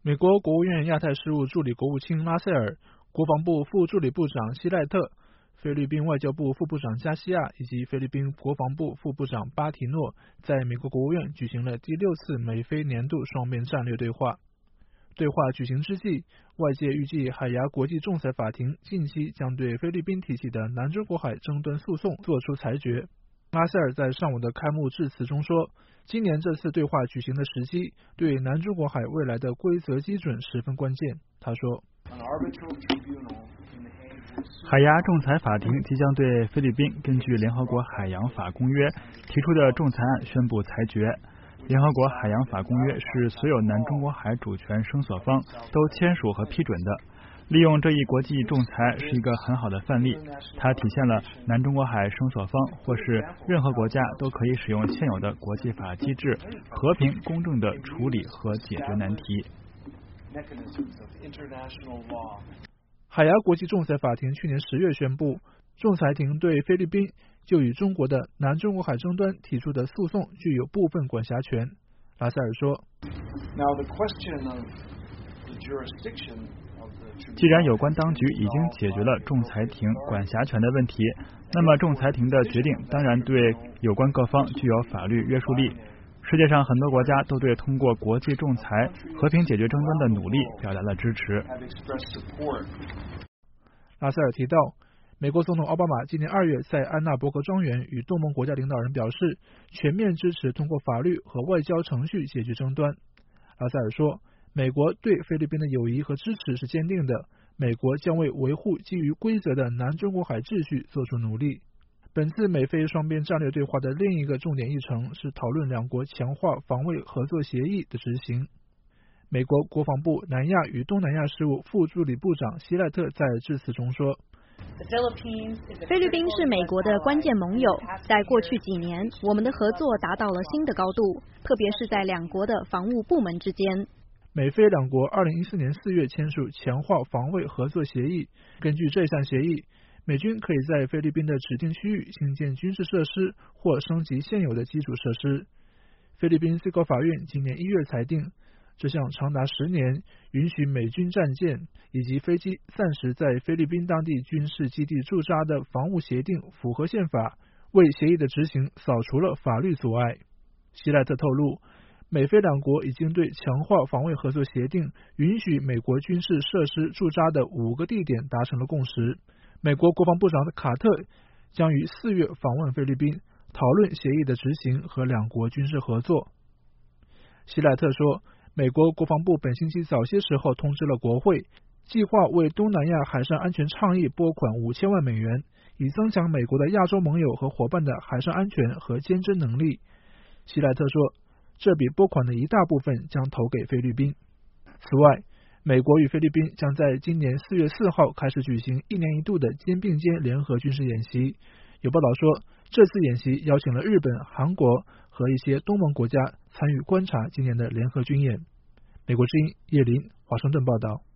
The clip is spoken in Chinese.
美国国务院亚太事务助理国务卿拉塞尔、国防部副助理部长希赖特、菲律宾外交部副部长加西亚以及菲律宾国防部副部长巴提诺在美国国务院举行了第6次美菲年度双边战略对话。对话举行之际，外界预计海牙国际仲裁法庭近期将对菲律宾提起的南中国海争端诉讼作出裁决。拉塞尔在上午的开幕致辞中说，今年这次对话举行的时机对南中国海未来的规则基准十分关键。他说， 海牙仲裁法庭即将对菲律宾根据联合国海洋法公约提出的仲裁案宣布裁决。联合国海洋法公约是所有南中国海主权声索方都签署和批准的。利用这一国际仲裁是一个很好的范例，它体现了南中国海声索方或是任何国家都可以使用现有的国际法机制，和平公正地处理和解决难题。 海牙国际仲裁法庭去年10月宣布，仲裁庭对菲律宾就与中国的南中国海争端提出的诉讼具有部分管辖权。拉塞尔说， 既然有关当局已经解决了仲裁庭管辖权的问题，那么仲裁庭的决定当然对有关各方具有法律约束力。世界上很多国家都对通过国际仲裁和平解决争端的努力表达了支持。 拉塞尔提到，美国总统奥巴马今年2月在安纳伯克庄园与东盟国家领导人表示，全面支持通过法律和外交程序解决争端。拉塞尔说，美国对菲律宾的友谊和支持是坚定的，美国将为维护基于规则的南中国海秩序做出努力。本次美菲双边战略对话的另一个重点议程是讨论两国强化防卫合作协议的执行。美国国防部南亚与东南亚事务副助理部长希赖特在致辞中说， 菲律宾是美国的关键盟友，在过去几年，我们的合作达到了新的高度，特别是在两国的防务部门之间。 美菲两国2014年4月签署强化防卫合作协议，根据这项协议，美军可以在菲律宾的指定区域新建军事设施或升级现有的基础设施。菲律宾最高法院今年1月裁定，这项长达10年允许美军战舰以及飞机暂时在菲律宾当地军事基地驻扎的防务协定符合宪法，为协议的执行扫除了法律阻碍。希赖特透露，美菲两国已经对强化防卫合作协定允许美国军事设施驻扎的5个地点达成了共识。美国国防部长卡特将于4月访问菲律宾，讨论协议的执行和两国军事合作。希赖特说，美国国防部本星期早些时候通知了国会，计划为东南亚海上安全倡议拨款5000万美元，以增强美国的亚洲盟友和伙伴的海上安全和监侦能力。希赖特说，这笔拨款的一大部分将投给菲律宾。此外，美国与菲律宾将在今年4月4号开始举行1年1度的肩并肩联合军事演习。有报道说，这次演习邀请了日本、韩国和一些东盟国家参与观察今年的联合军演。美国之音叶林华盛顿报道。